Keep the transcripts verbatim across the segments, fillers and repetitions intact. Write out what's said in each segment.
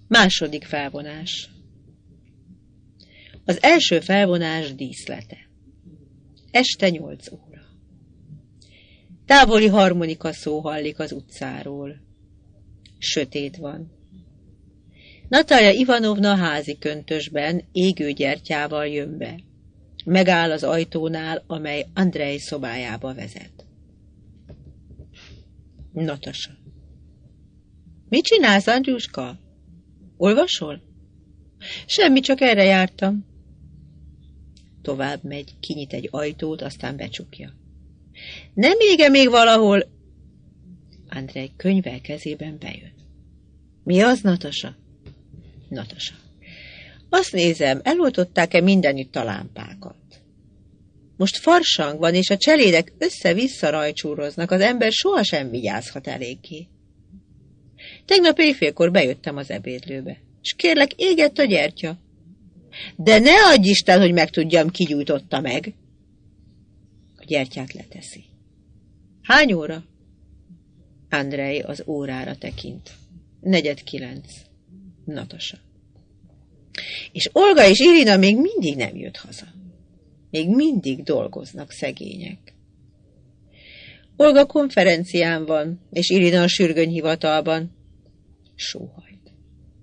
Második felvonás. Az első felvonás díszlete. Este nyolc óra. Távoli harmonika szó hallik az utcáról. Sötét van. Natalja Ivanovna házi köntösben, égő gyertyával jön be. Megáll az ajtónál, amely Andrej szobájába vezet. Natasa. Mit csinálsz, Andrjuska? Olvasol? Semmi, csak erre jártam. Tovább megy, kinyit egy ajtót, aztán becsukja. Nem ége még valahol? Andrej könyvvel kezében bejön. Mi az, Natasa? Natasa. Azt nézem, eloltották-e mindenütt a lámpákat. Most farsang van, és a cselédek össze-vissza rajcsúroznak, az ember sohasem vigyázhat eléggé. Tegnap éjfélkor bejöttem az ebédlőbe, és kérlek, égett a gyertya. De ne adj Isten, hogy megtudjam, ki gyújtotta meg. A gyertyát leteszi. Hány óra? Andrej az órára tekint. Negyed kilenc. Natasa. És Olga és Irina még mindig nem jött haza. Még mindig dolgoznak, szegények. Olga konferencián van, és Irina a sürgőnyhivatalban. Sóhajt.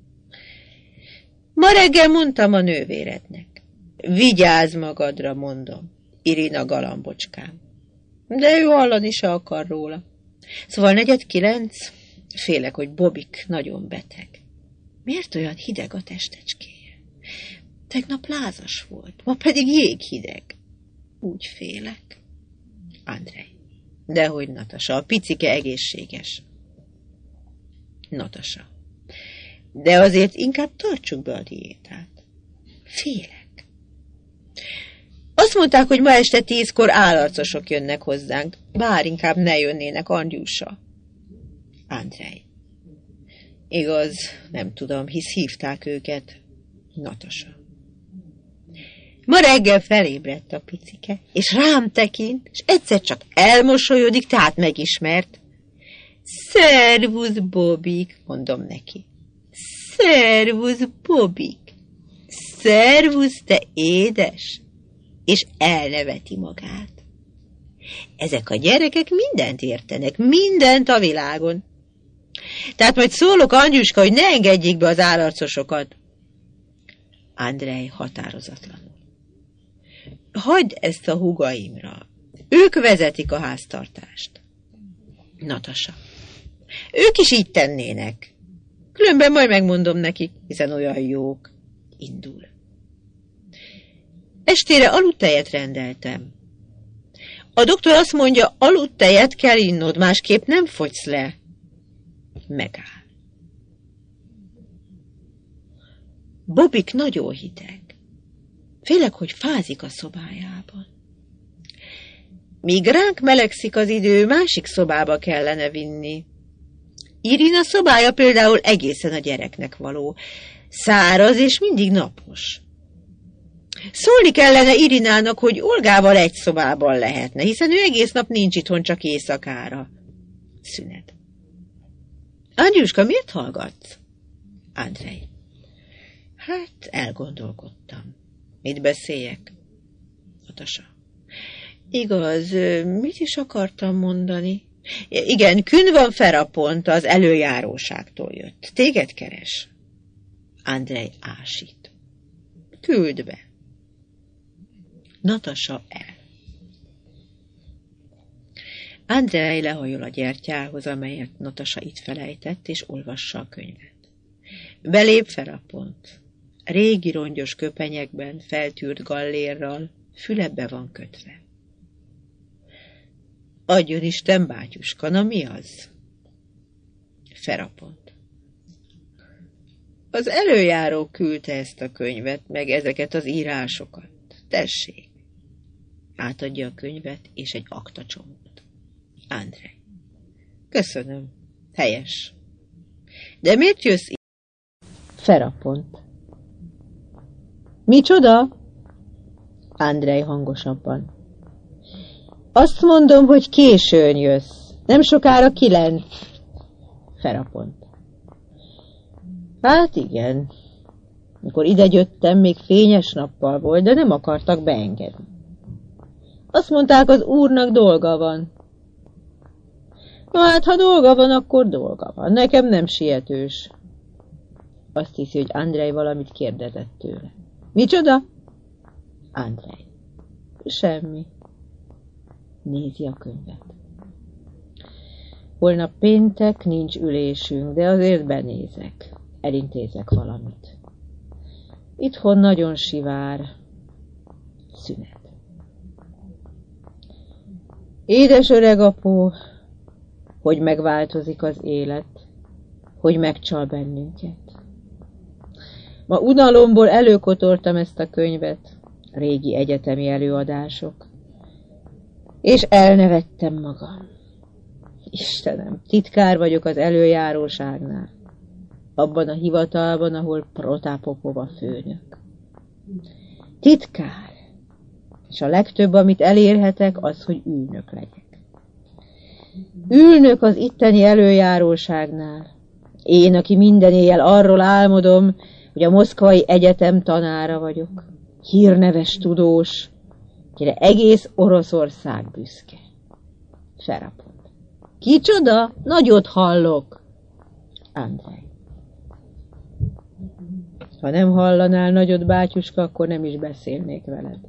Ma reggel mondtam a nővérednek. Vigyázz magadra, mondom. Irina galambocskám. De ő hallani se akar róla. Szóval negyed kilenc, félek, hogy Bobik nagyon beteg. Miért olyan hideg a testecskéje? Tegnap lázas volt, ma pedig jéghideg. Úgy félek. Andrej. Dehogy, Natasa, a picike egészséges. Natasa. De azért inkább tartsuk be a diétát. Félek. Azt mondták, hogy ma este tízkor állarcosok jönnek hozzánk, bár inkább ne jönnének, Andjusa. Andrej. Igaz, nem tudom, hisz hívták őket. Natasa. Ma reggel felébredt a picike, és rám tekint, és egyszer csak elmosolyodik, tehát megismert. Szervusz, Bobik, mondom neki. Szervusz, Bobik. Szervusz, te édes. És elneveti magát. Ezek a gyerekek mindent értenek, mindent a világon. Tehát majd szólok, Andjuska, hogy ne engedjék be az állarcosokat. Andrej határozatlanul. Hagyd ezt a húgaimra. Ők vezetik a háztartást. Natasa. Ők is így tennének. Különben majd megmondom nekik, hiszen olyan jók. Indul. Estére aludtejet rendeltem. A doktor azt mondja, aludtejet kell innod, másképp nem fogysz le. Megáll. Bobik nagyon hideg. Félek, hogy fázik a szobájában. Míg ránk melegszik az idő, másik szobába kellene vinni. Irina szobája például egészen a gyereknek való. Száraz és mindig napos. Szólni kellene Irinának, hogy Olgával egy szobában lehetne, hiszen ő egész nap nincs itthon, csak éjszakára. Szünet. Andjuska, miért hallgatsz? Andrej. Hát, elgondolkodtam. Mit beszéljek? Natasa. Igaz, mit is akartam mondani? Igen, Kün van Ferapont, az előjáróságtól jött. Téged keres? Andrej ásít. Küld be. Natasa el. Andrej lehajol a gyertyához, amelyet Natasa itt felejtett, és olvassa a könyvet. Belép Ferapont. Régi rongyos köpenyekben, feltűrt gallérral, füle be van kötve. Adjon Isten, bátyuska, na mi az? Ferapont. Az előjáró küldte ezt a könyvet, meg ezeket az írásokat. Tessék. Átadja a könyvet és egy aktacsomót. Andrej. Köszönöm. Helyes. De miért jössz így? Ferapont. Micsoda? Andrej hangosabban. Azt mondom, hogy későn jössz. Nem sokára kilenc. Ferapont. Hát igen. Mikor ide jöttem, még fényes nappal volt, de nem akartak beengedni. Azt mondták, az úrnak dolga van. No hát, ha dolga van, akkor dolga van. Nekem nem sietős. Azt hiszi, hogy Andrej valamit kérdezett tőle. Micsoda? Andrej. Semmi. Nézi a könyvet. Holnap péntek, nincs ülésünk, de azért benézek. Elintézek valamit. Itthon nagyon sivár. Szünet. Édes öreg apó, hogy megváltozik az élet, hogy megcsal bennünket. Ma unalomból előkotortam ezt a könyvet, régi egyetemi előadások, és elnevettem magam. Istenem, titkár vagyok az előjáróságnál, abban a hivatalban, ahol Protápopova főnök. Titkár, és a legtöbb, amit elérhetek, az, hogy ülnök legyek. Ülnök az itteni előjáróságnál. Én, aki minden éjjel arról álmodom, hogy a Moszkvai Egyetem tanára vagyok. Hírneves tudós, kire egész Oroszország büszke. Serapont. Kicsoda? Nagyot hallok. Andrej. Ha nem hallanál nagyot, bátyuska, akkor nem is beszélnék veled.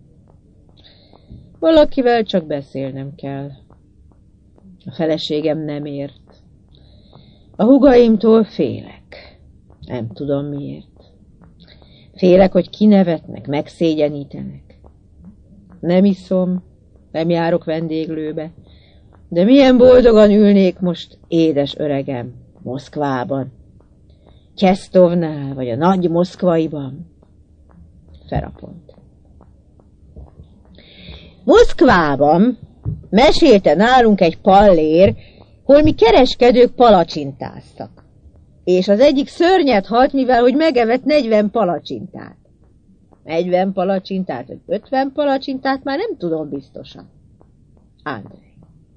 Valakivel csak beszélnem kell. A feleségem nem ért. A húgaimtól félek. Nem tudom miért. Félek, hogy kinevetnek, megszégyenítenek. Nem iszom, nem járok vendéglőbe, de milyen boldogan ülnék most, édes öregem, Moszkvában. Csesztovnál, vagy a nagy Moszkvaiban. Ferapont. Moszkvában mesélte nálunk egy pallér, hol mi kereskedők palacsintáztak. És az egyik szörnyet halt, mivel hogy megevett negyven palacsintát. negyven palacsintát, vagy ötven palacsintát, már nem tudom biztosan. Andrej.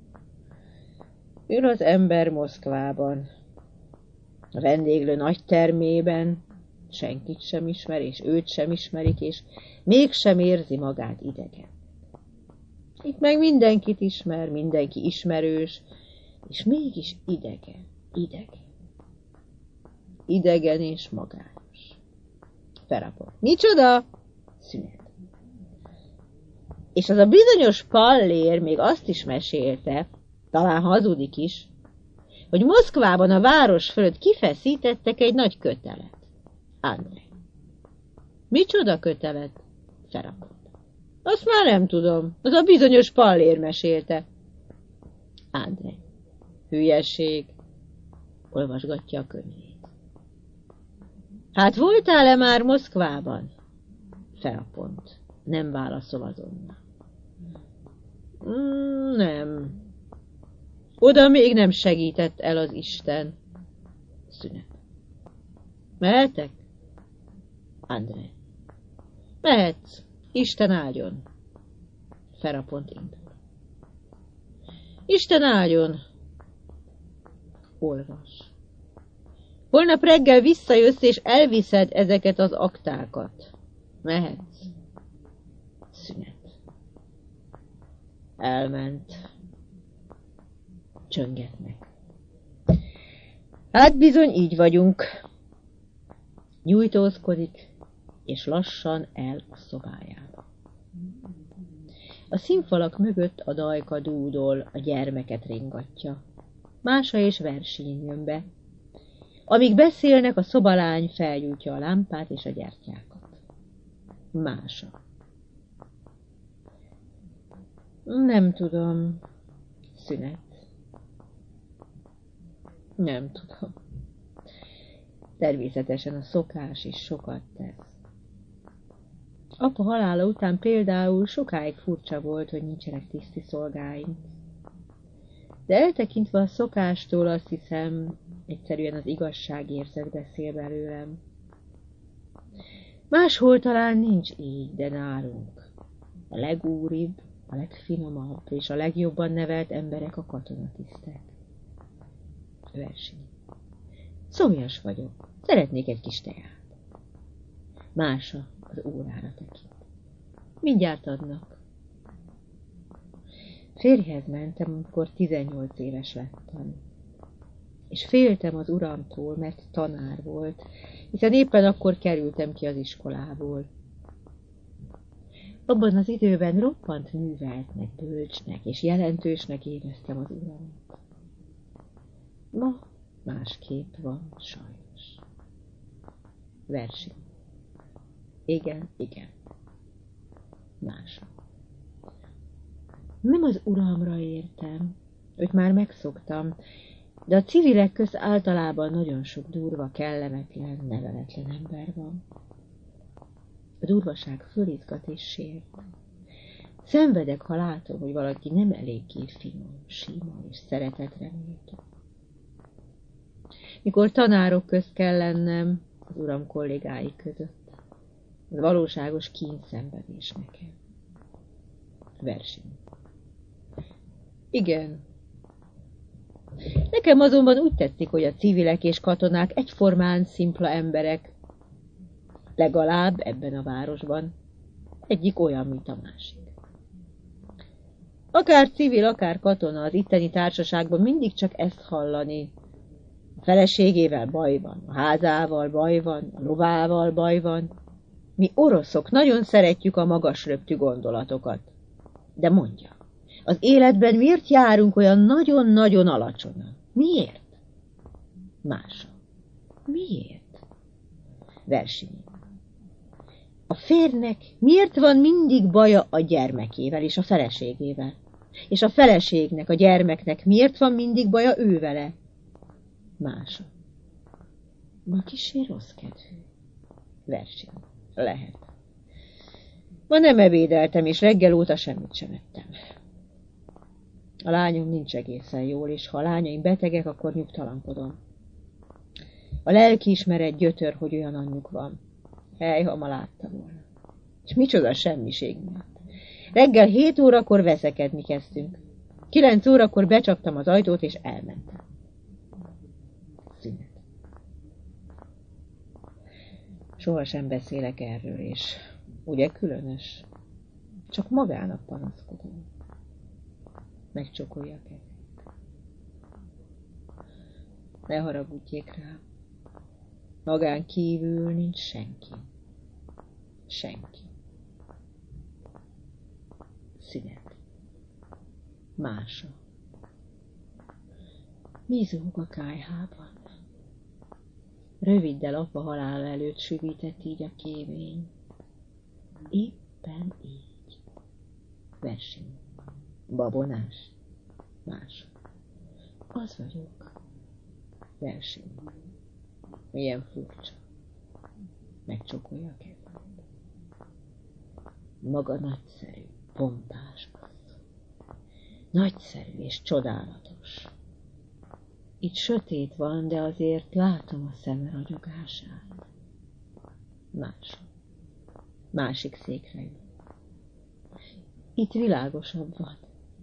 Ül az ember Moszkvában, a vendéglő nagy termében, senkit sem ismer, és őt sem ismerik, és mégsem érzi magát idegen. Itt meg mindenkit ismer, mindenki ismerős, és mégis idegen, idegen. Idegen és magányos. Ferapont. Micsoda? Szünet. És az a bizonyos pallér még azt is mesélte, talán hazudik is, hogy Moszkvában a város fölött kifeszítettek egy nagy kötelet. Andrej. Micsoda kötelet? Ferapont. Azt már nem tudom. Az a bizonyos pallér mesélte. Andrej. Hülyeség. Olvasgatja a könyvét. Hát voltál-e már Moszkvában? Ferapont. Nem válaszol azonnal. Mm, nem. Oda még nem segített el az Isten. Szünet. Mehetek? Andrej. Mehetsz. Isten áldjon. Ferapont indul. Isten áldjon. Olvas. Holnap reggel visszajössz, és elviszed ezeket az aktákat. Mehetsz. Szünet. Elment. Csöngetnek. Hát bizony így vagyunk. Nyújtózkodik, és lassan el a szobájába. A színfalak mögött a dajka dúdol, a gyermeket ringatja. Mása és Versinyin jön be. Amíg beszélnek, a szobalány felgyújtja a lámpát és a gyertyákat. Mása. Nem tudom. Szünet. Nem tudom. Természetesen a szokás is sokat tesz. Apa halála után például sokáig furcsa volt, hogy nincsenek tiszti szolgáink. De eltekintve a szokástól azt hiszem, egyszerűen az igazságérzet beszél belőlem. Máshol talán nincs így, de nálunk. A legúribb, a legfinomabb és a legjobban nevelt emberek a katonatisztek. Verseny. Szomjas vagyok. Szeretnék egy kis teát. Mása az órára tekint. Mindjárt adnak. Férjhez mentem, amikor tizennyolc éves lettem. És féltem az uramtól, mert tanár volt, hiszen éppen akkor kerültem ki az iskolából. Abban az időben roppant műveltnek, bölcsnek és jelentősnek éreztem az uramat. Ma másképp van, sajnos. Verseny. Igen, igen. Mása. Nem az uramra értem, őt már megszoktam, de a civilek közt általában nagyon sok durva, kellemetlen, neveletlen ember van. A durvaság fölizgat és sért. Szenvedek, ha látom, hogy valaki nem eléggé finom, sima és szeretetre méltó. Mikor tanárok közt kell lennem, az uram kollégái között, az valóságos kínszenvedés nekem. Verseny. Igen. Nekem azonban úgy tetszik, hogy a civilek és katonák egyformán szimpla emberek, legalább ebben a városban, egyik olyan, mint a másik. Akár civil, akár katona, az itteni társaságban mindig csak ezt hallani. A feleségével baj van, a házával baj van, a lovával baj van. Mi oroszok nagyon szeretjük a magas röptű gondolatokat. De mondja, az életben miért járunk olyan nagyon-nagyon alacsonyan? Miért? Mása. Miért? Verseny. A férnek miért van mindig baja a gyermekével és a feleségével? És a feleségnek, a gyermeknek miért van mindig baja ővele? Mása. Ma kissé rossz kedvű. Verseny. Lehet. Ma nem ebédeltem, és reggel óta semmit sem ettem. A lányom nincs egészen jól, és ha a lányaim betegek, akkor nyugtalankodom. A lelkiismeret gyötör, hogy olyan anyjuk van. Hely, ha ma látta volna. És micsoda semmiség miatt. Reggel hét órakor veszekedni kezdtünk. Kilenc órakor becsaptam az ajtót, és elmentem. Szünet. Sohasem beszélek erről, és ugye különös. Csak magának panaszkodom. Megcsokolja a kezét. Ne haragudjék rám. Magán kívül nincs senki. Senki. Szünet. Mása. Mi zúg a kályhában? Röviddel apa halála előtt süvített így a kémény. Éppen így. Verseny. Babonás. Más. Az vagyok. Verseny. Milyen furcsa. Megcsokolja a kezét. Maga nagyszerű, pompás asszony. Nagyszerű és csodálatos. Itt sötét van, de azért látom a szeme ragyogását. Más. Másik székre ül. Itt világosabb van.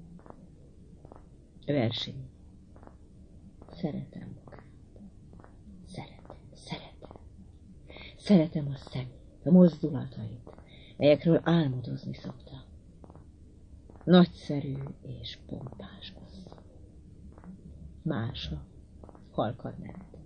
Verseny. Szeretem magát. Szeretem, szeretem. Szeretem a szemét, a mozdulatait, melyekről álmodozni szoktam. Nagyszerű és pompás asszony. Mása halkan nevet.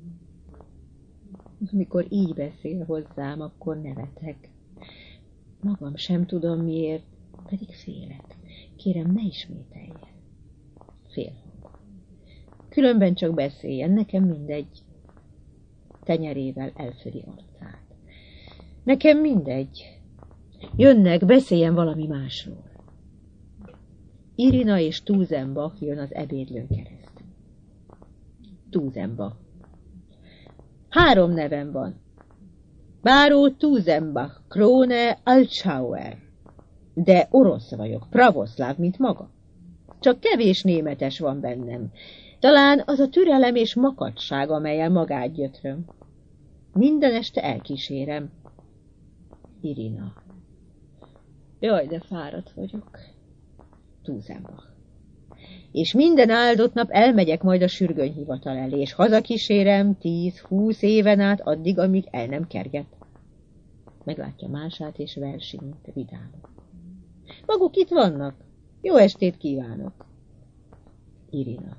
Mikor így beszél hozzám, akkor nevetek. Magam sem tudom miért, pedig félek. Kérem, ne ismételje. Félhang. Különben csak beszéljen, nekem mindegy. Tenyerével elfedi arcát. Nekem mindegy. Jönnek, beszéljen valami másról. Irina és Tuzenbach jön az ebédlőn keresztül. Tuzenbach. Három nevem van. Báró Tuzenbach, Krone Altschauer. De orosz vagyok, pravoszláv, mint maga. Csak kevés németes van bennem. Talán az a türelem és makacság, amellyel magát gyötröm. Minden este elkísérem. Irina. Jaj, de fáradt vagyok. Tuzenbach. és minden áldott nap elmegyek majd a sürgőnyhivatal elé, és hazakísérem tíz-húsz éven át addig, amíg el nem kerget. Meglátja Mását és Versinyt vidámon. Maguk itt vannak. Jó estét kívánok. Irina.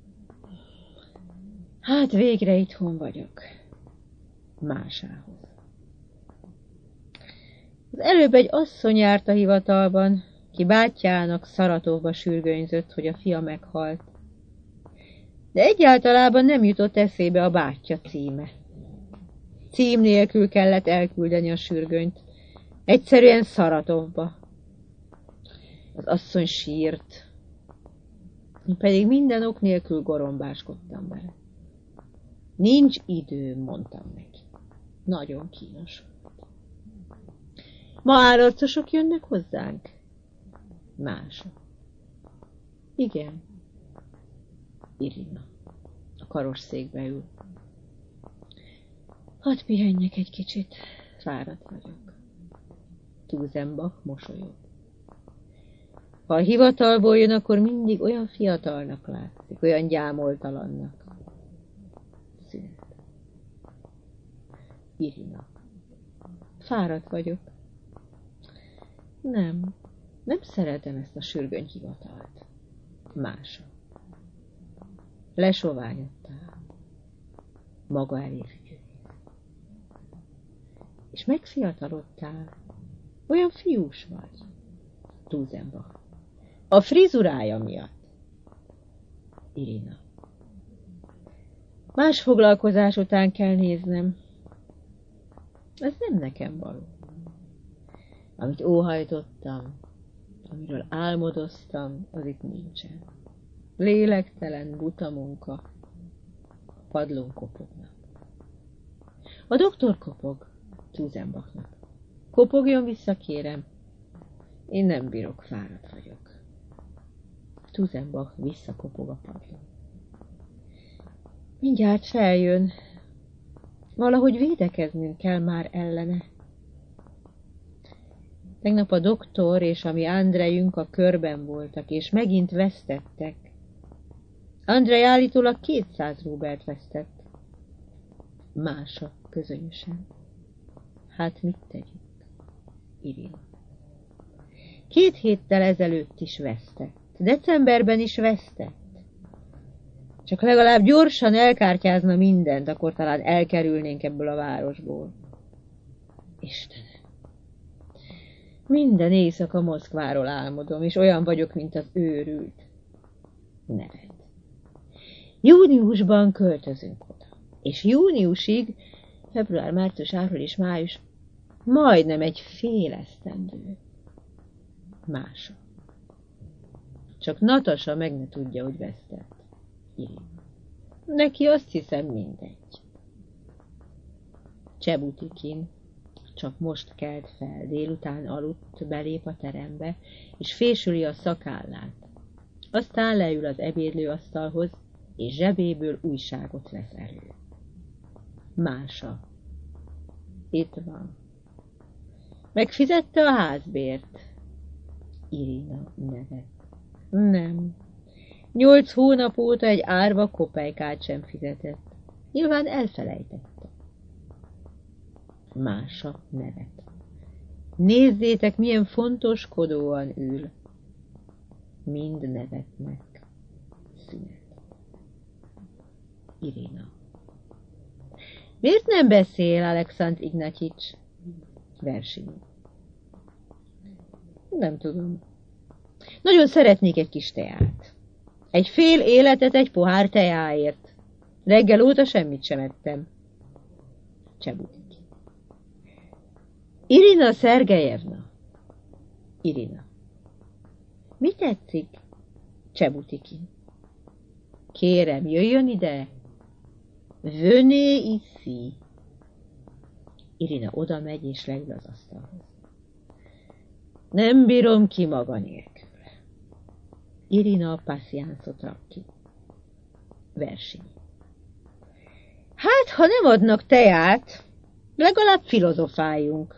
Hát végre itthon vagyok. Másához. Az előbb egy asszony járt a hivatalban, ki bátyjának Szaratovba sürgönyzött, hogy a fia meghalt. De egyáltalában nem jutott eszébe a bátyja címe. Cím nélkül kellett elküldeni a sürgönyt. Egyszerűen Szaratovba. Az asszony sírt. Én pedig minden ok nélkül gorombáskodtam vele. Nincs idő, mondtam neki. Nagyon kínos. Ma állarcosok jönnek hozzánk? Mása. Igen. Irina. A karosszékbe ül. Hadd pihenjek egy kicsit. Fáradt vagyok. Tuzenbach mosolyog. Ha a hivatalból jön, akkor mindig olyan fiatalnak látszik, olyan gyámoltalannak. Szünet. Irina. Fáradt vagyok. Nem, nem szeretem ezt a sürgönyhivatalt. Mása. Lesoványodtál. Maga elé fügyülés. És megfiatalodtál. Olyan fiús vagy. Tuzenbach. A frizurája miatt. Irina. Más foglalkozás után kell néznem. Ez nem nekem való. Amit óhajtottam, amiről álmodoztam, az itt nincsen. Lélektelen, buta munka. Padlón kopognak. A doktor kopog Tuzenbachnak. Kopogjon vissza, kérem. Én nem bírok, fáradt vagyok. Tuzenbach visszakopog a padlón. Mindjárt feljön. Valahogy védekeznünk kell már ellene. Tegnap a doktor és a mi Andrejünk a körben voltak, és megint vesztettek. Andrej állítólag kétszáz rubelt vesztett. Mása közönösen. Hát mit tegyünk? Irina. Két héttel ezelőtt is vesztett. Decemberben is vesztett. Csak legalább gyorsan elkártyázna mindent, akkor talán elkerülnénk ebből a városból. Istenem! Minden éjszaka Moszkváról álmodom, és olyan vagyok, mint az őrült. Neved. Júniusban költözünk oda, és júniusig, február, március, április, május, majdnem egy fél esztendő. Mása. Csak Natasa meg ne tudja, hogy vesztett. Irina. Neki azt hiszem mindegy. Csebutikin csak most kelt fel, délután aludt, belép a terembe, és fésüli a szakállát. Aztán leül az ebédlőasztalhoz, és zsebéből újságot vesz elő. Mása. Itt van. Megfizette a házbért? Irina nevet. Nem. Nyolc hónap óta egy árva kopejkát sem fizetett. Nyilván elfelejtette. Mása nevet. Nézzétek, milyen fontoskodóan ül. Mind nevetnek. Szünet. Irina. Miért nem beszél Alekszandr Ignatyics? Verseny. Nem tudom. Nagyon szeretnék egy kis teát. Egy fél életet egy pohár teáért. Reggel óta semmit sem ettem. Csebutik. Irina Szergejevna. Irina. Mi tetszik? Csebutikin. Kérem, jöjjön ide. Venez ici. Irina oda megy és leül az asztalhoz. Nem bírom ki maga nélkül. Irina a passziánszot rak ki. Verseny. Hát, ha nem adnak teát, legalább filozofáljunk.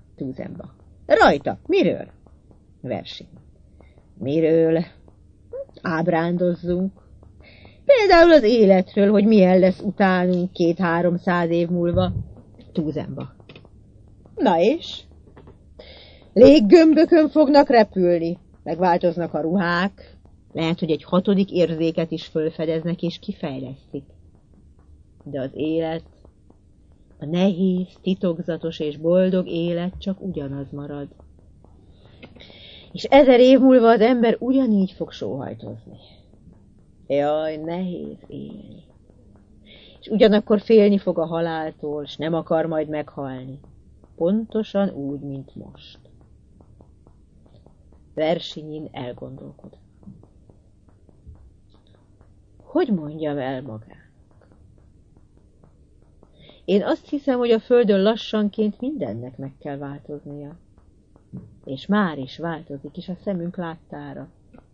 Tuzenbach. Rajta, miről? Verseny. Miről? ábrándozzunk. Például az életről, hogy milyen lesz utánunk két-háromszáz év múlva. Túzenba. Na és? Léggömbökön fognak repülni, megváltoznak a ruhák, lehet, hogy egy hatodik érzéket is fölfedeznek és kifejlesztik. De az élet, a nehéz, titokzatos és boldog élet csak ugyanaz marad. És ezer év múlva az ember ugyanígy fog sóhajtozni. Jaj, nehéz élni. És ugyanakkor félni fog a haláltól, és nem akar majd meghalni. Pontosan úgy, mint most. Versinyin elgondolkodott. Hogy mondjam el magának? Én azt hiszem, hogy a földön lassanként mindennek meg kell változnia. És már is változik is a szemünk láttára.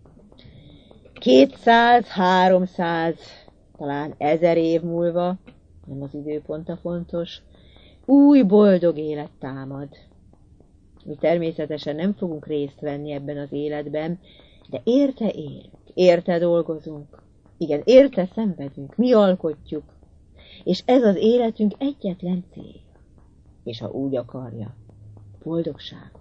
Kétszáz, háromszáz, talán ezer év múlva, nem az időpont a fontos, új boldog élet támad. Mi természetesen nem fogunk részt venni ebben az életben, de érte élünk, érte dolgozunk, igen, érte szenvedünk, mi alkotjuk, és ez az életünk egyetlen célja, és ha úgy akarja, boldogságunk.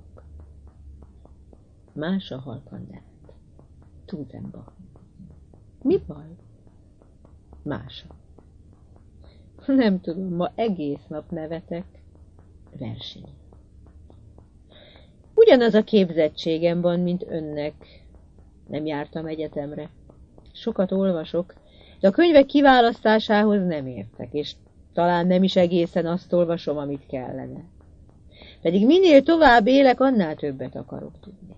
Más a halkan nevet. Túzenba. Mi baj? Mása. Nem tudom, ma egész nap nevetek. Verseny. Ugyanaz a képzettségem van, mint önnek. Nem jártam egyetemre. Sokat olvasok, de a könyvek kiválasztásához nem értek, és talán nem is egészen azt olvasom, amit kellene. Pedig minél tovább élek, annál többet akarok tudni.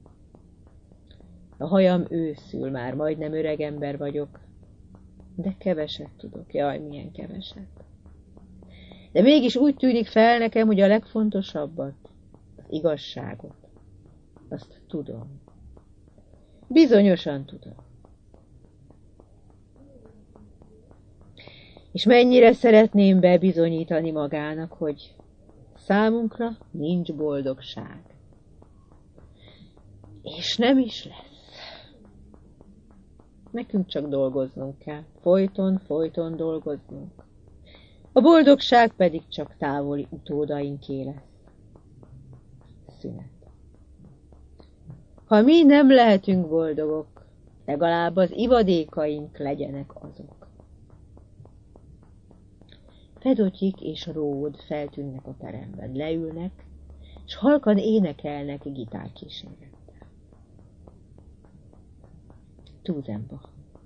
A hajam őszül, már majdnem öreg ember vagyok, de keveset tudok, jaj, milyen keveset. De mégis úgy tűnik fel nekem, hogy a legfontosabbat, az igazságot, azt tudom. Bizonyosan tudom. És mennyire szeretném bebizonyítani magának, hogy számunkra nincs boldogság. És nem is lesz. Nekünk csak dolgoznunk kell. Folyton, folyton dolgoznunk. A boldogság pedig csak távoli utódainké lesz. Szünet. Ha mi nem lehetünk boldogok, legalább az ivadékaink legyenek azok. Fedotyik és Ród feltűnnek a teremben, leülnek, és halkan énekelnek gitárkísérettel. Túzenba.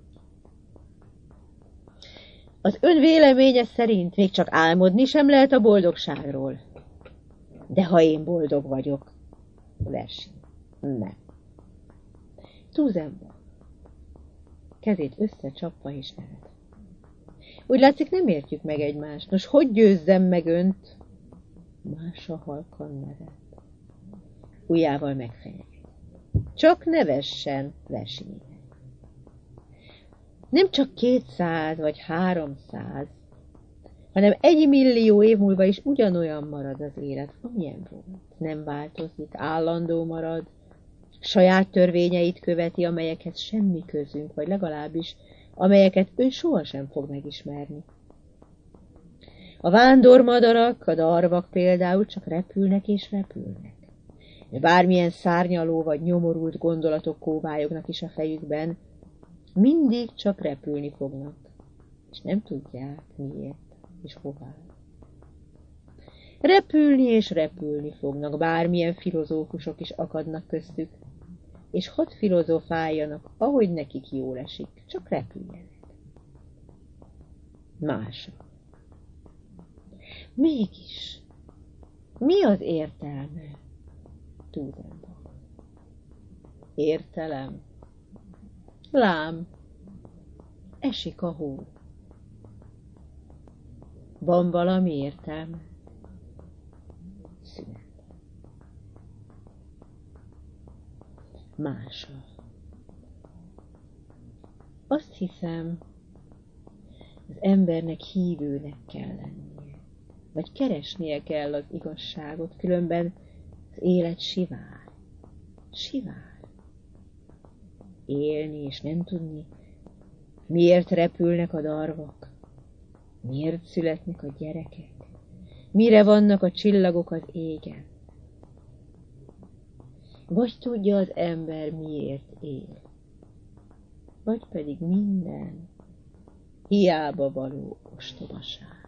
Az ön véleménye szerint még csak álmodni sem lehet a boldogságról. De ha én boldog vagyok, verseny. Nem. Túzenba. Kezét összecsapva és nevet. Úgy látszik, nem értjük meg egymást. Nos, hogy győzzem meg önt? Mása halkan nevet. Ujjával megfenyeget. Csak nevessen, versenyére. Nem csak kétszáz vagy háromszáz, hanem egy millió év múlva is ugyanolyan marad az élet, amilyen volt. Nem változik, állandó marad, saját törvényeit követi, amelyekhez semmi közünk, vagy legalábbis amelyeket ő sohasem fog megismerni. A vándormadarak, a darvak például csak repülnek és repülnek. Bármilyen szárnyaló vagy nyomorult gondolatok kóvályognak is a fejükben, mindig csak repülni fognak, és nem tudják miért és hová. Repülni és repülni fognak, bármilyen filozófusok is akadnak köztük, és hadd filozofáljanak, ahogy nekik jól esik, csak repüljenek. Mása. Mégis, mi az értelme? Tudom. Értelem. Lám, esik a hó. Van valami értelme? Szünet. Mása. Azt hiszem, az embernek hívőnek kell lennie, vagy keresnie kell az igazságot, különben az élet sivár. Sivár. élni és nem tudni, miért repülnek a darvak, miért születnek a gyerekek, mire vannak a csillagok az égen. Vagy tudja az ember, miért él, vagy pedig minden hiába való ostobaság.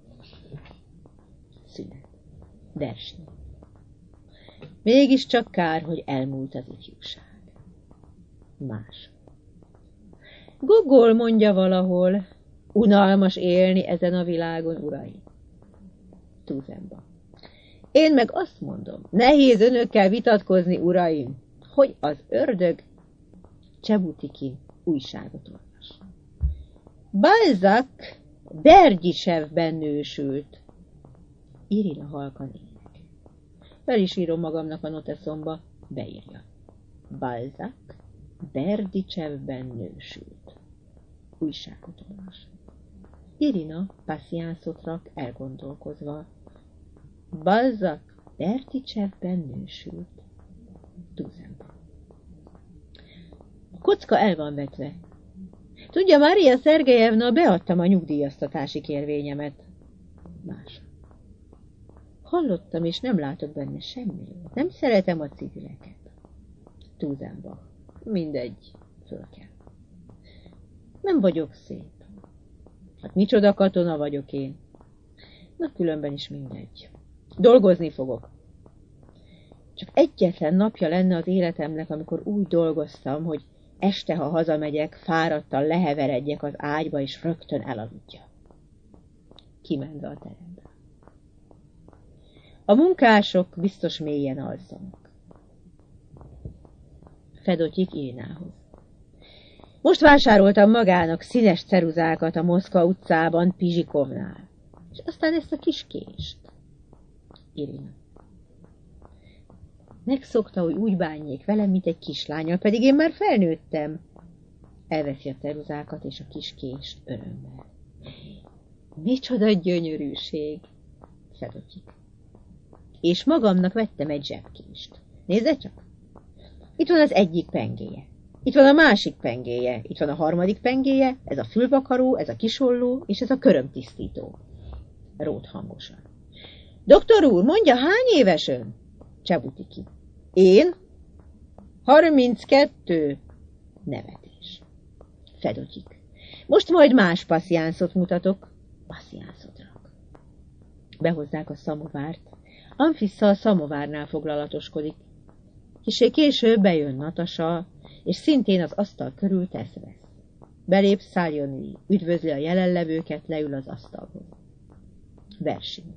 Szünet. Verseny. Mégiscsak kár, hogy elmúlt az ifjúság. Más. Gogol mondja valahol, unalmas élni ezen a világon, uraim. Túzenba. Én meg azt mondom, nehéz önökkel vitatkozni, uraim, hogy az ördög Csebutikin újságot olvas. Balzac Bergyisevben nősült. Irina halkan ének. Fel is írom magamnak a noteszomba, beírja. Balzac Bergyisevben nősült. Újságot olvas. Irina passziánszot rak, elgondolkozva. Balzac Bergyisevben nősült. Túzenban. A kocka el van vetve. Tudja, Mária Szergejevna, beadtam a nyugdíjaztatási kérvényemet. Más. Hallottam, és nem látok benne semmi. Nem szeretem a civileket. Túzenba. Mindegy, föl kell. Nem vagyok szép. Hát micsoda katona vagyok én. Na különben is mindegy. Dolgozni fogok. Csak egyetlen napja lenne az életemnek, amikor úgy dolgoztam, hogy este, ha hazamegyek, fáradtan leheveredjek az ágyba, és rögtön elaludja. Kimenve a terembe. A munkások biztos mélyen alszanak. Fedotyik Irinához. Most vásároltam magának színes ceruzákat a Moszkva utcában, Pizsikovnál. És aztán ezt a kis kést. Irina. Megszokta, hogy úgy bánjék velem, mint egy kislányal, pedig én már felnőttem. Elveszi a ceruzákat és a kis kést örömmel. Micsoda gyönyörűség! Fedotyik. És magamnak vettem egy zsebkést. Nézze csak! Itt van az egyik pengéje. Itt van a másik pengéje. Itt van a harmadik pengéje, ez a fülvakaró, ez a kisolló, és ez a körömtisztító. Rót hangosan. Doktor úr, mondja, hány éves ön? Csebutiki. Én? Harminckettő. Nevetés. Fedotyik. Most majd más passziánszot mutatok. Passziánszot rak. Behozzák a szamovárt. Anfissa a szamovárnál foglalatoskodik. Kissé később bejön Natasa, és szintén az asztal körül tesz-vesz. Belép Száljoni, üdvözli a jelenlevőket, leül az asztalhoz. Verseny.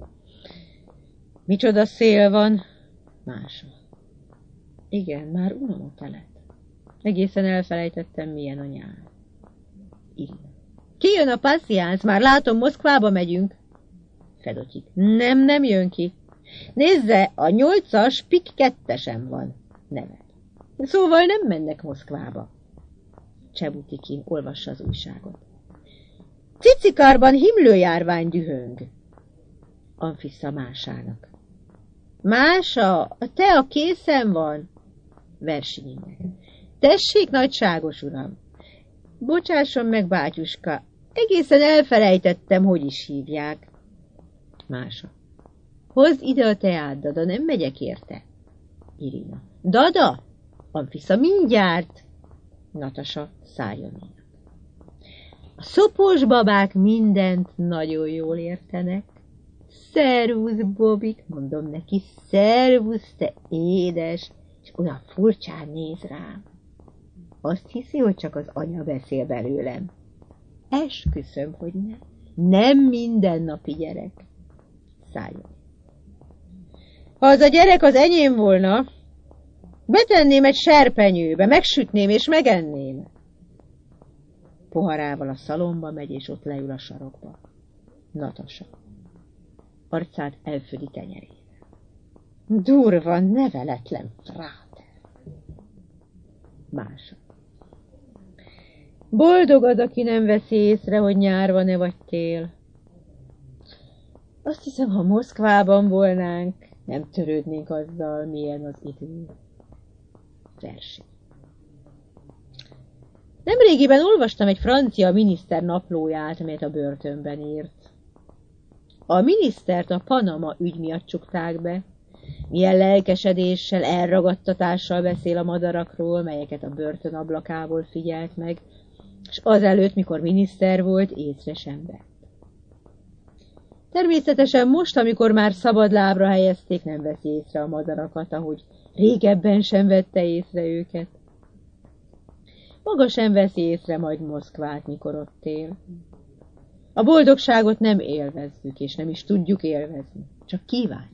Micsoda szél van? Mása. Igen, már unom a telet. Egészen elfelejtettem, milyen a nyár. Irina. Ki jön a passziánsz? Már látom, Moszkvába megyünk. Fedotyik. Nem, nem jön ki. Nézze, a nyolcas pik kettesen van. Nevet. Szóval nem mennek Moszkvába. Csebutikin olvassa az újságot. Cicikarban himlőjárvány dühöng. Anfissa Másának. Mása, a tea készen van? Versenyinek. Tessék, nagyságos uram. Bocsásson meg, bátyuska. Egészen elfelejtettem, hogy is hívják. Mása. Hozd ide a teát, Dada, nem megyek érte. Irina. Dada? Anfissa, mindjárt. Natasa Szálljonénak. A szopós babák mindent nagyon jól értenek. Szervusz, Bobik, mondom neki, szervusz, te édes, és olyan furcsán néz rám. Azt hiszi, hogy csak az anya beszél belőlem. Esküszöm, hogy nem. Nem mindennapi gyerek. Szálljon. Ha az a gyerek az enyém volna, betenném egy serpenyőbe, megsütném és megenném. Poharával a szalomba megy, és ott leül a sarokba. Natasa. Arcát elfödi tenyerére. Durva, neveletlen fráter. Mása. Boldog az, aki nem veszi észre, hogy nyár van-e vagy tél. Azt hiszem, ha Moszkvában volnánk, nem törődnénk azzal, milyen az idő. Verseny. Nemrégiben olvastam egy francia miniszter naplóját, amelyet a börtönben írt. A minisztert a Panama ügy miatt csukták be. Milyen lelkesedéssel, elragadtatással beszél a madarakról, melyeket a börtön ablakából figyelt meg, és azelőtt, mikor miniszter volt, észre sem vett. Természetesen most, amikor már szabadlábra helyezték, nem veszi észre a madarakat, ahogy régebben sem vette észre őket. Maga sem veszi észre majd Moszkvát, mikor ott él. A boldogságot nem élvezzük, és nem is tudjuk élvezni, csak kívánjuk.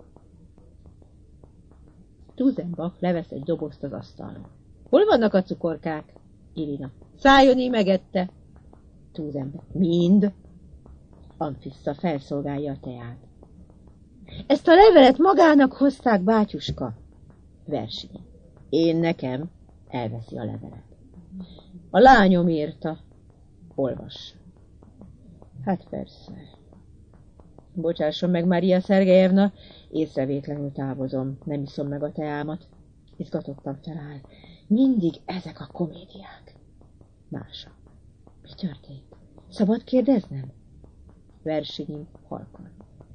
Tuzenbach levesz egy dobozt az asztalról. Hol vannak a cukorkák? Irina. Szájoni megette. Tuzenbach. Mind. Anfissa felszolgálja a teát. Ezt a levelet magának hozták, bátyuska. Verseny. Én nekem. Elveszi a levelet. A lányom írta. Olvassa. Hát persze. Bocsásson meg, Mária Szergejevna, észrevétlenül távozom, nem iszom meg a teámat. Izgatottan feláll. Mindig ezek a komédiák. Mása. Mi történt? Szabad kérdeznem? Versenyi halkan.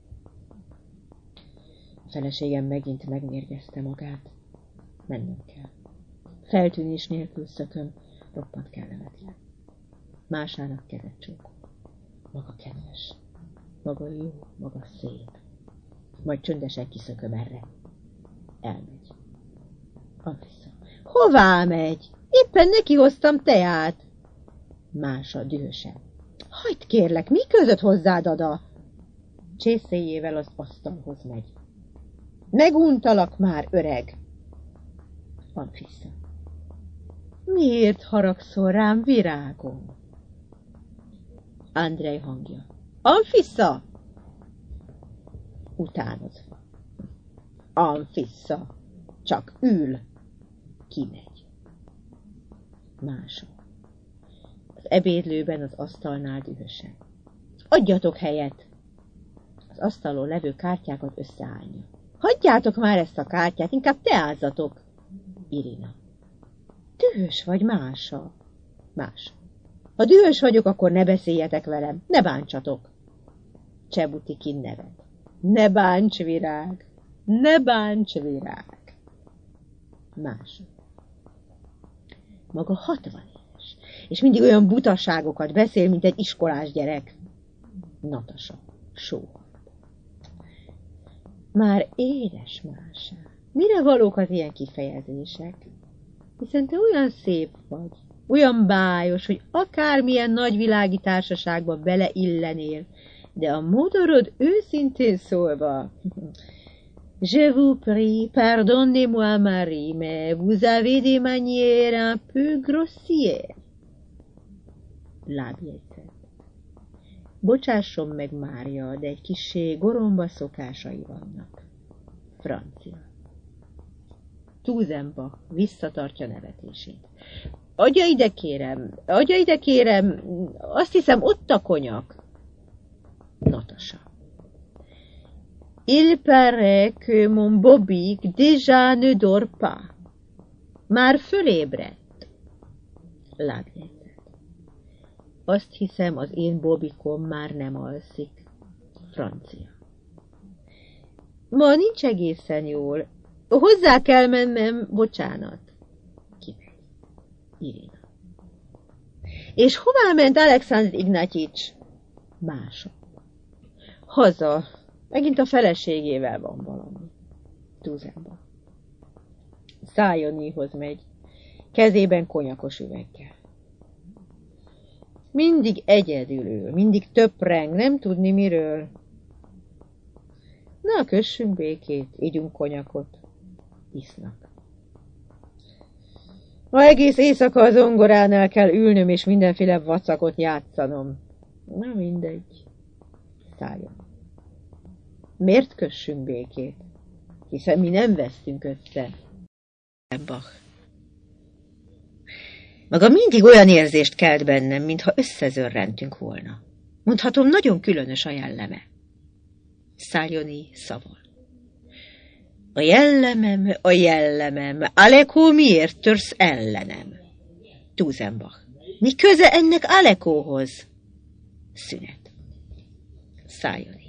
A feleségem megint megmérgezte magát. Mennem kell. Feltűnés nélkül szököm, roppant kellemetlen. Másának kezet csókol. Maga kedves. Maga jó, maga szép. Majd csöndesen kiszököm erre. Elmegy. Anfissa. Hová megy? Éppen neki hoztam teát. Mása dühösen. Hagyd kérlek, mi között hozzád ada? Csészéjével az asztalhoz megy. Meguntalak már, öreg. Anfissa. Miért haragszol rám, virágom? Andrej hangja. Anfissa! Utánozva. Anfissa! Csak ül. Kimegy. Mása. Az ebédlőben az asztalnál dühösen. Adjatok helyet! Az asztalon levő kártyákat összeállja. Hagyjátok már ezt a kártyát, inkább teázzatok! Irina. Dühös vagy, Mása? Mása. Ha dühös vagyok, akkor ne beszéljetek velem, ne bántsatok. Csebutikin nevet. Ne bánts, virág, ne bánts, virág. Mása. Maga hatvan éves, és mindig olyan butaságokat beszél, mint egy iskolás gyerek. Natasa. Sóhajt. Már édes, Mása. Mire valók az ilyen kifejezések? Hiszen te olyan szép vagy, olyan bájos, hogy akármilyen nagyvilági társaságba beleillenél, de a modorod őszintén szólva. Je vous prie, pardonnez-moi, Marie, mais vous avez des manières un peu grossières. Lábjegyzet. Bocsásson meg, Mária, de egy kissé goromba szokásai vannak. Francia. Tuzenbach visszatartja nevetését. Adja ide, kérem, adja ide, kérem, azt hiszem, ott a konyak. Natasa. Il paraît que mon Bobik déjà ne dort pas. Már fölébredt. Lábjegyzet. Azt hiszem, az én Bobikom már nem alszik. Francia. Ma nincs egészen jól. Hozzá kell mennem, bocsánat. Kimegy. Irina. És hová ment Alexandr Ignatyics? Mása. Haza. Megint a feleségével van valami. Tuzenbach. Szájonihoz megy. Kezében konyakos üveggel. Mindig egyedül ül, mindig töpreng, nem tudni miről. Na, kössünk békét, ígyunk konyakot. Isznak. Ma egész éjszaka a zongoránál kell ülnöm, és mindenféle vacakot játszanom. Na mindegy. Szálljon. Miért kössünk békét? Hiszen mi nem vesztünk össze. Bach. Maga mindig olyan érzést kelt bennem, mintha összezörrentünk volna. Mondhatom, nagyon különös a jelleme. Száljoni szavol. A jellemem, a jellemem, Aleko, miért törsz ellenem? Tuzenbach. Mi köze ennek Alekóhoz? Szünet. Szájoni.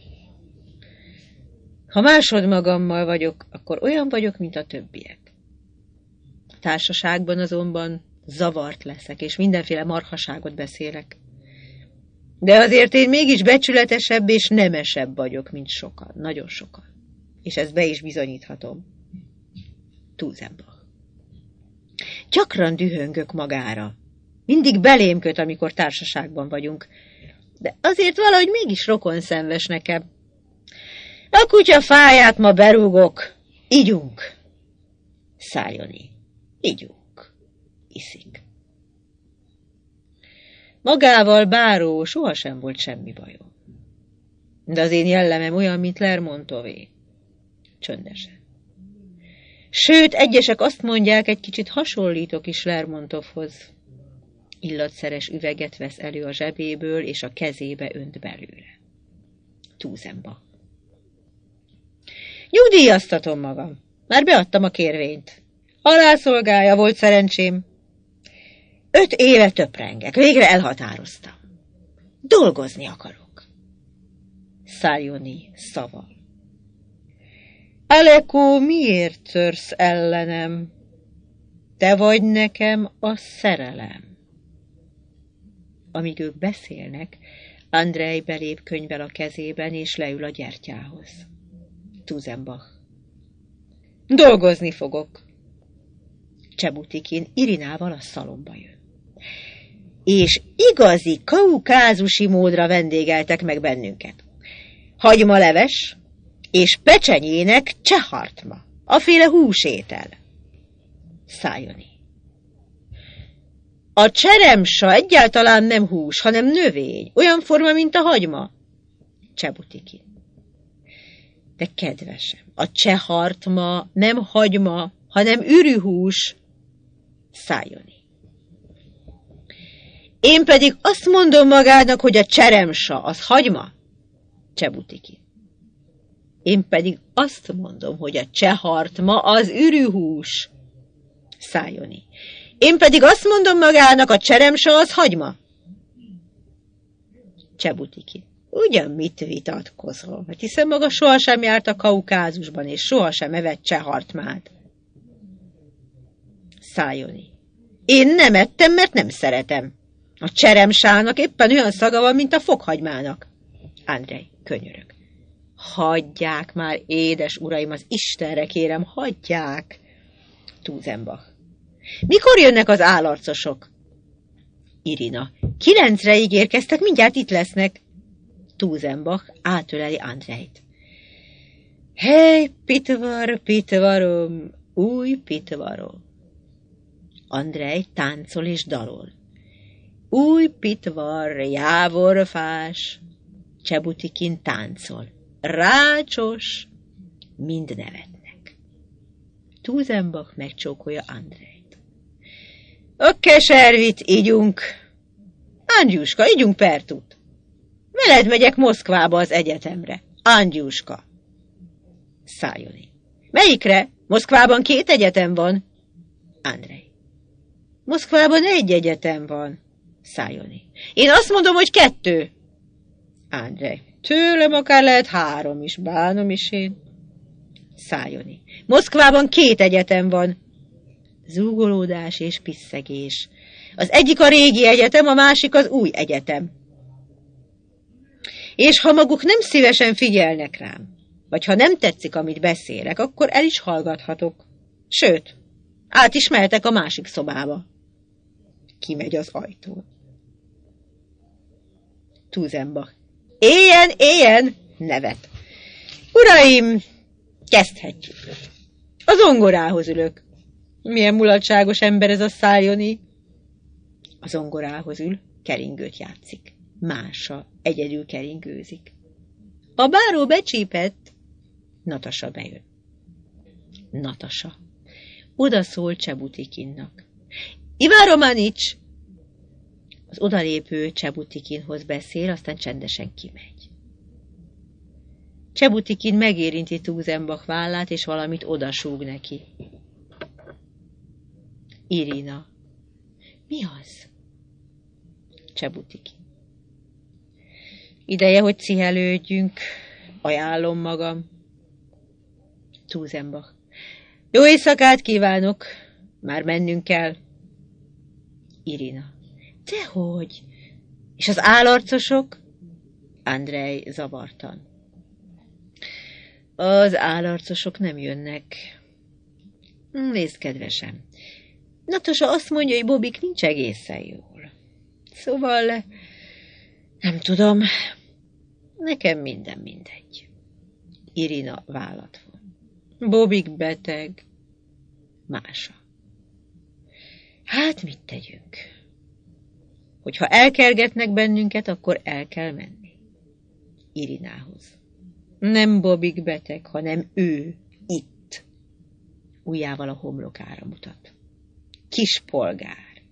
Ha másodmagammal vagyok, akkor olyan vagyok, mint a többiek. A társaságban azonban zavart leszek, és mindenféle marhaságot beszélek. De azért én mégis becsületesebb és nemesebb vagyok, mint sokan, nagyon sokan. És ezt be is bizonyíthatom. Túlzenbach. Gyakran dühöngök magára. Mindig belém köt, amikor társaságban vagyunk. De azért valahogy mégis rokonszenves nekem. A kutya fáját ma berúgok. Igyunk. Szájoni. Igyunk. Iszik. Magával báró sohasem volt semmi bajom. De az én jellemem olyan, mint Lermontové. Csöndesen. Sőt, egyesek azt mondják, egy kicsit hasonlítok is Lermontovhoz. Illatszeres üveget vesz elő a zsebéből, és a kezébe önt belőle. Túlzenbach. Nyugdíjaztatom magam. Már beadtam a kérvényt. Alászolgálja volt szerencsém. Öt éve töprengek. Végre elhatároztam. Dolgozni akarok. Szájoni szava. Alekó, miért törsz ellenem? Te vagy nekem a szerelem. Amíg ők beszélnek, Andrej belép könyvvel a kezében, és leül a gyertyához. Túlzenbach. Dolgozni fogok. Csebutikin Irinával a szalomba jön. És igazi kaukázusi módra vendégeltek meg bennünket. Hagymaleves és pecsenyének csehartma, aféle húsétel. Szájoni. A cseremsa egyáltalán nem hús, hanem növény, olyan forma, mint a hagyma. Csebutikin. De kedvesem, a csehartma nem hagyma, hanem ürűhús. Szájoni. Én pedig azt mondom magának, hogy a cseremsa az hagyma. Csebutikin. Én pedig azt mondom, hogy a csehartma az ürűhús. Szájoni. Én pedig azt mondom magának, a cseremsa az hagyma. Csebutikin. Ugyan mit vitatkozol? Hát hiszen maga sohasem járt a Kaukázusban, és sohasem evett csehartmát. Szájoni. Én nem ettem, mert nem szeretem. A cseremsának éppen olyan szaga van, mint a fokhagymának. Andrej, könyörög. Hagyják már, édes uraim, az Istenre kérem, hagyják. Túlzenbach. Mikor jönnek az állarcosok? Irina. Kilencre ígérkeztek, mindjárt itt lesznek. Túlzenbach átöleli Andrejt. Hely, pitvar, pitvarom, új pitvarom. Andrej táncol és dalol. Új pitvar, jávorfás. Csebutikin táncol. Rácsos. Mind nevetnek. Túlzenbach megcsókolja Andrejt. A keservit igyunk. Angyuska, igyunk pertut. Veled megyek Moszkvába az egyetemre. Angyuska. Szájoni. Melyikre? Moszkvában két egyetem van. Andrej. Moszkvában egy egyetem van. Szájoni. Én azt mondom, hogy kettő. Andrej. Tőlem akár lehet három is, bánom is én. Szájoni. Moszkvában két egyetem van. Zúgolódás és pisszegés. Az egyik a régi egyetem, a másik az új egyetem. És ha maguk nem szívesen figyelnek rám, vagy ha nem tetszik, amit beszélek, akkor el is hallgathatok. Sőt, át is mehetek a másik szobába. Kimegy az ajtón. Túlzenbach. Éljen, éljen! Nevet. Uraim, kezdhetjük. A zongorához ülök. Milyen mulatságos ember ez a Szájoni. A zongorához ül, keringőt játszik. Mása egyedül keringőzik. A báró becsípett. Natasa bejön. Natasa. Oda szól Csebutikinnak. Iván Romanics! Az odalépő Csebutikinhoz beszél, aztán csendesen kimegy. Csebutikin megérinti Túlzenbach vállát, és valamit odasúg neki. Irina. Mi az? Csebutiki. Ideje, hogy cihelődjünk, ajánlom magam. Tuzenbach. Jó éjszakát kívánok, már mennünk kell. Irina. Dehogy? És az állarcosok? Andrej zavartan. Az állarcosok nem jönnek. Nézd, kedvesem. Natasa azt mondja, hogy Bobik nincs egészen jól. Szóval, nem tudom, nekem minden mindegy. Irina vállat von. Bobik beteg. Mása. Hát mit tegyünk? Hogyha elkergetnek bennünket, akkor el kell menni. Irinához. Nem Bobik beteg, hanem ő, itt. Ujjával a homlokára mutat. Kispolgár.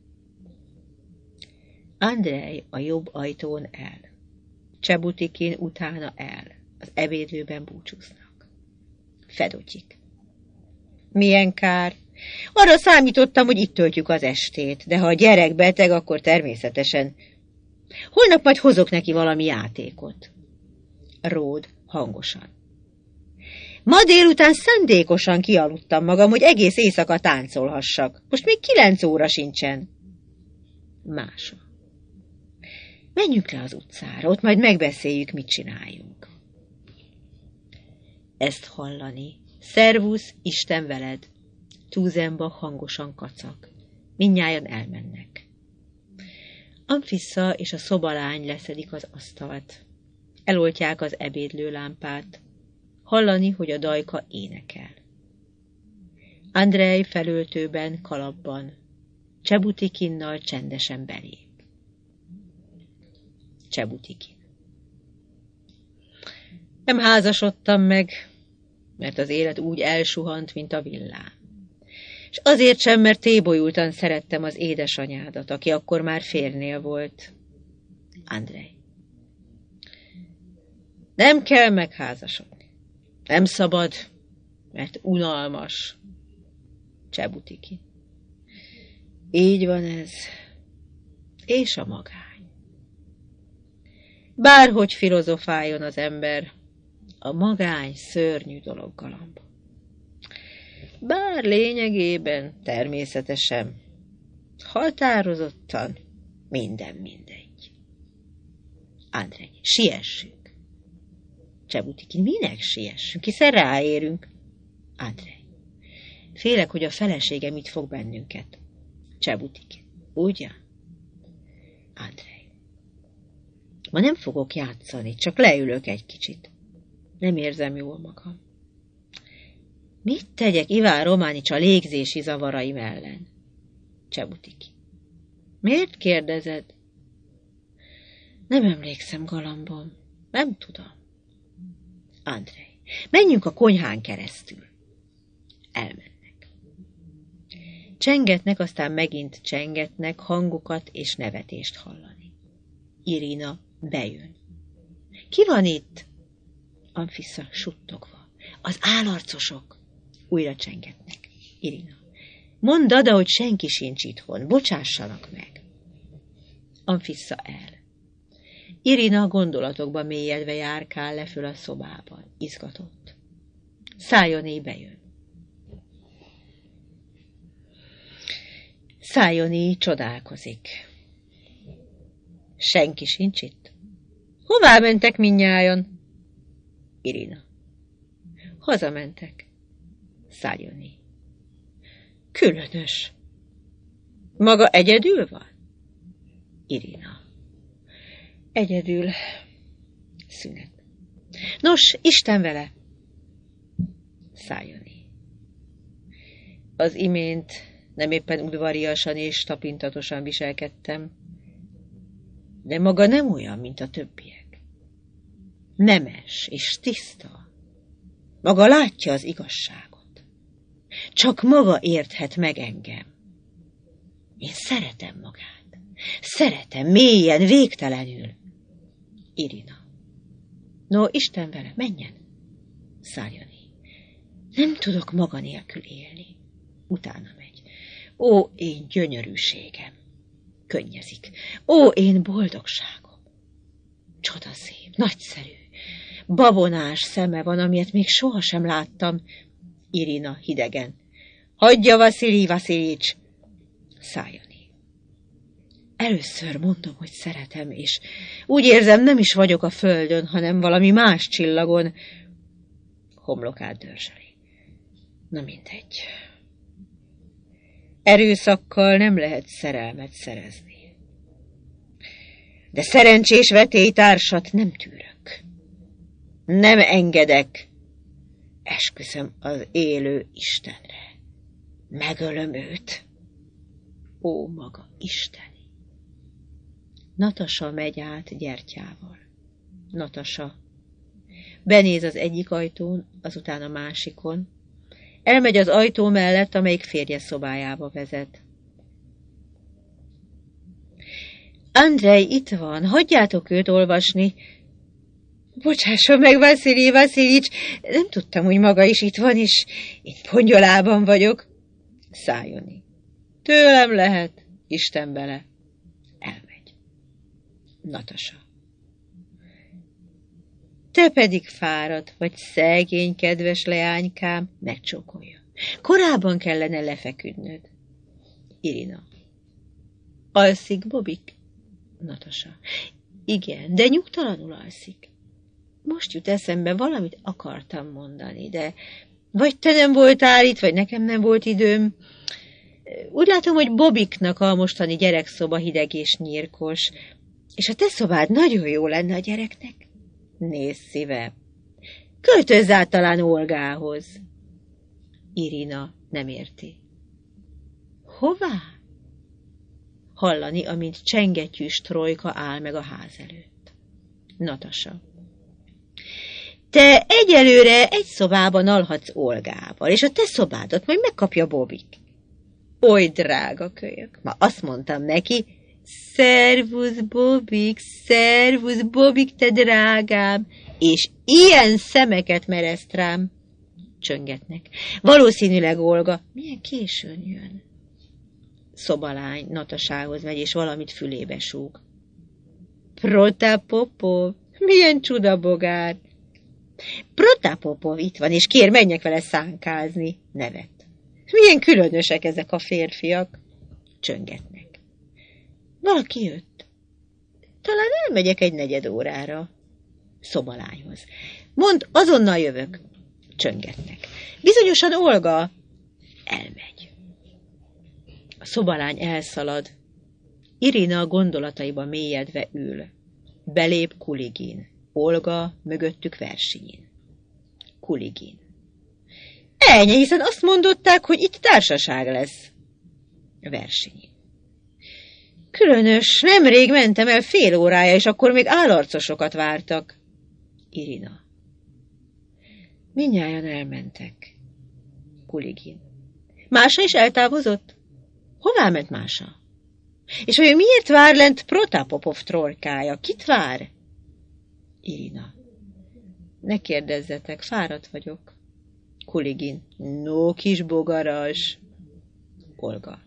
Andrej a jobb ajtón el. Csebutikin utána el. Az ebédlőben búcsúznak. Fedotyik. Milyen kár. Arra számítottam, hogy itt töltjük az estét, de ha a gyerek beteg, akkor természetesen. Holnap majd hozok neki valami játékot. Ród hangosan. Ma délután szándékosan kialudtam magam, hogy egész éjszaka táncolhassak. Most még kilenc óra sincsen. Mása. Menjünk le az utcára, ott majd megbeszéljük, mit csináljunk. Ezt hallani. Szervusz, Isten veled. Tuzenbach hangosan kacag. Mindnyájan elmennek. Amfissa és a szobalány leszedik az asztalt. Eloltják az ebédlőlámpát. Hallani, hogy a dajka énekel. Andrej felöltőben, kalapban. Csebutikinnal csendesen belép. Csebutikin. Nem házasodtam meg, mert az élet úgy elsuhant, mint a villám. És azért sem, mert tébolyultan szerettem az édesanyádat, aki akkor már férnél volt. Andrej. Nem kell megházasodni. Nem szabad, mert unalmas. Csebutiki. Így van ez. És a magány. Bárhogy filozofáljon az ember, a magány szörnyű dolog, Galamb. Bár lényegében természetesen, határozottan minden mindegy. Andrej, siessünk. Csebutiki, minek siessünk, hiszen ráérünk. Andrej, félek, hogy a felesége mit fog bennünket. Csebutiki, ugyan? Andrej, ma nem fogok játszani, csak leülök egy kicsit. Nem érzem jól magam. Mit tegyek Iván Románics a légzési zavaraim ellen? Csebutiki. Miért kérdezed? Nem emlékszem, Galambom. Nem tudom. Andrej. Menjünk a konyhán keresztül. Elmennek. Csengetnek, aztán megint csengetnek, hangokat és nevetést hallani. Irina bejön. Ki van itt? Amfissa suttogva. Az állarcosok. Újra csengetnek. Irina. Mondd oda, hogy senki sincs itthon. Bocsássanak meg. Amfissa el. Irina gondolatokba mélyedve járkál le föl a szobában. Izgatott. Szájoné bejön. Szájoné csodálkozik. Senki sincs itt. Hová mentek mindnyájan? Irina. Hazamentek. Szájoné. Különös. Maga egyedül van? Irina. Egyedül. Szünet. Nos, Isten vele. Szájoné. Az imént nem éppen udvariasan és tapintatosan viselkedtem, de maga nem olyan, mint a többiek. Nemes és tiszta. Maga látja az igazságot. Csak maga érthet meg engem. Én szeretem magát. Szeretem mélyen, végtelenül. Irina. No, Isten vele, menjen. Szájoné. Nem tudok maga nélkül élni. Utána megy. Ó, én gyönyörűségem. Könnyezik. Ó, én boldogságom! Csodaszép, nagyszerű, babonás szeme van, amilyet még sohasem láttam. Irina hidegen. Hagyja, Vaszilij Vasziljics! Szájoni. Először mondom, hogy szeretem, és úgy érzem, nem is vagyok a földön, hanem valami más csillagon. Homlokát dörzseli. Na mindegy. Erőszakkal nem lehet szerelmet szerezni. De szerencsés vetélytársat nem tűrök. Nem engedek. Esküszöm az élő Istenre. Megölöm őt. Ó, maga Isteni! Natasa megy át gyertyával. Natasa benéz az egyik ajtón, azután a másikon. Elmegy az ajtó mellett, amelyik férje szobájába vezet. Andrej itt van, hagyjátok őt olvasni. Bocsásson meg, Vaszilij Vasziljics, nem tudtam, hogy maga is itt van, és én pongyolában vagyok. Szájoni. Tőlem lehet, Isten bele. Elmegy. Natasa. Te pedig fáradt vagy, szegény, kedves leánykám, megcsókolja. Korábban kellene lefeküdnöd. Irina. Alszik Bobik? Natasa. Igen, de nyugtalanul alszik. Most jut eszembe, valamit akartam mondani, de vagy te nem voltál itt, vagy nekem nem volt időm. Úgy látom, hogy Bobiknak a mostani gyerekszoba hideg és nyírkos, és a te szobád nagyon jó lenne a gyereknek. Nézd, szívem, költözz át talán Olgához. Irina nem érti. Hová? Hallani, amint csengettyűs trojka áll meg a ház előtt. Natasa. Te egyelőre egy szobában alhatsz Olgával, és a te szobádat majd megkapja Bobik. Oly drága kölyök, ma azt mondtam neki, szervusz Bobik, szervusz Bobik, te drágám, és ilyen szemeket mereszt rám. Csöngetnek. Valószínűleg Olga milyen későn jön. Szobalány Natasához megy, és valamit fülébe súg. Protapopov, milyen csudabogár! Protapopov itt van, és kér, menjek vele szánkázni. Nevet. Milyen különösek ezek a férfiak. Csöngetnek. Valaki jött. Talán elmegyek egy negyed órára. Szobalányhoz. Mondd, azonnal jövök. Csöngetnek. Bizonyosan Olga. Elmegy. A szobalány elszalad. Irina gondolataiba mélyedve ül. Belép Kuligin. Olga mögöttük versinyin. Kuligin. Ennyi, hiszen azt mondották, hogy itt társaság lesz. Versinyin. Különös, nemrég mentem el fél órája, és akkor még állarcosokat vártak. Irina. Mindnyájan elmentek. Kuligin. Mása is eltávozott? Hová ment Mása? És vajon miért vár lent Protapopov trojkája? Kit vár? Irina. Ne kérdezzetek, fáradt vagyok. Kuligin. No, kis bogaras. Olga.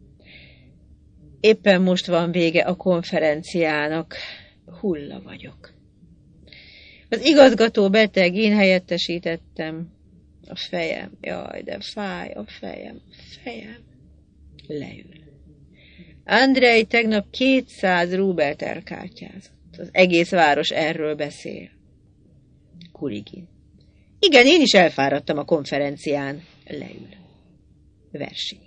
Éppen most van vége a konferenciának. Hulla vagyok. Az igazgató beteg, én helyettesítettem. A fejem, jaj, de fáj a fejem, fejem. Leül. Andrej tegnap kétszáz rubelt elkártyázott. Az egész város erről beszél. Kuligin. Igen, én is elfáradtam a konferencián. Leül. Verseny.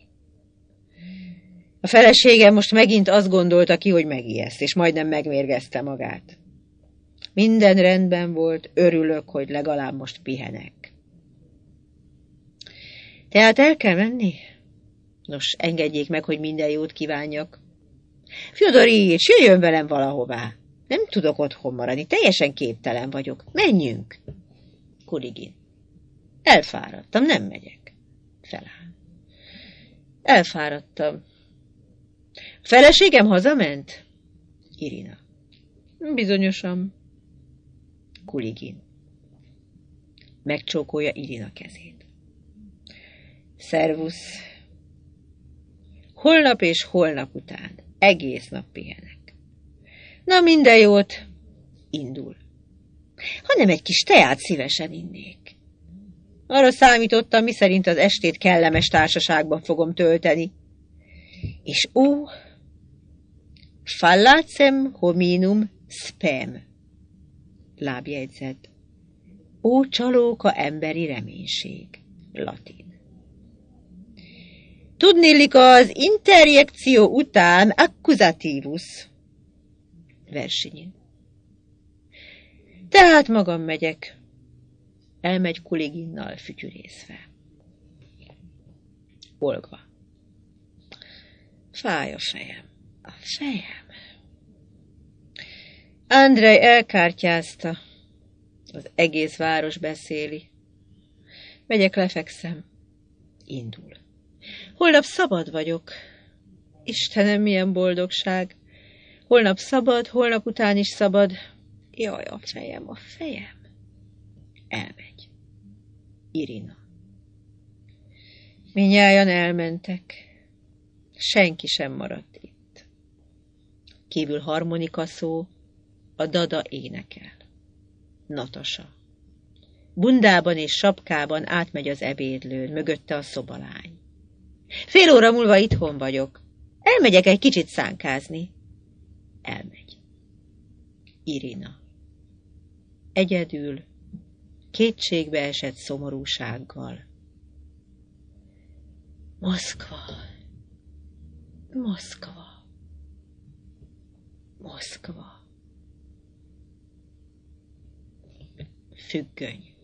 A feleségem most megint azt gondolta ki, hogy megijeszt, és majdnem megmérgezte magát. Minden rendben volt, örülök, hogy legalább most pihenek. Tehát el kell menni? Nos, engedjék meg, hogy minden jót kívánjak. Fjodorics, jöjjön velem valahová. Nem tudok otthon maradni, teljesen képtelen vagyok. Menjünk. Kuligin. Elfáradtam, nem megyek. Feláll. Elfáradtam. A feleségem hazament? Irina. Bizonyosan. Kuligin. Megcsókolja Irina kezét. Szervusz. Holnap és holnap után. Egész nap pihenek. Na, minden jót. Indul. Hanem egy kis teát szívesen innék. Arra számítottam, miszerint az estét kellemes társaságban fogom tölteni. És ó, fallacem hominum spem. Lábjegyzet. Ó, csalóka emberi reménység. Latin. Tudnillik az interjekció után accusativus. Versenyen. Tehát magam megyek. Elmegy Kuliginnal fütyürészve. Olga. Fáj a fejem. A fejem. Andrej elkártyázta. Az egész város beszéli. Megyek, lefekszem. Indul. Holnap szabad vagyok. Istenem, milyen boldogság. Holnap szabad, holnap után is szabad. Jaj, a fejem, a fejem. Elmegy. Irina. Mindnyájan elmentek. Senki sem maradt itt. Kívül harmonika szó, a dada énekel. Natasa. Bundában és sapkában átmegy az ebédlőn, mögötte a szobalány. Fél óra múlva itthon vagyok. Elmegyek egy kicsit szánkázni. Elmegy. Irina. Egyedül, kétségbe esett szomorúsággal. Moszkva. Moszkva. Moszkva. Függöny.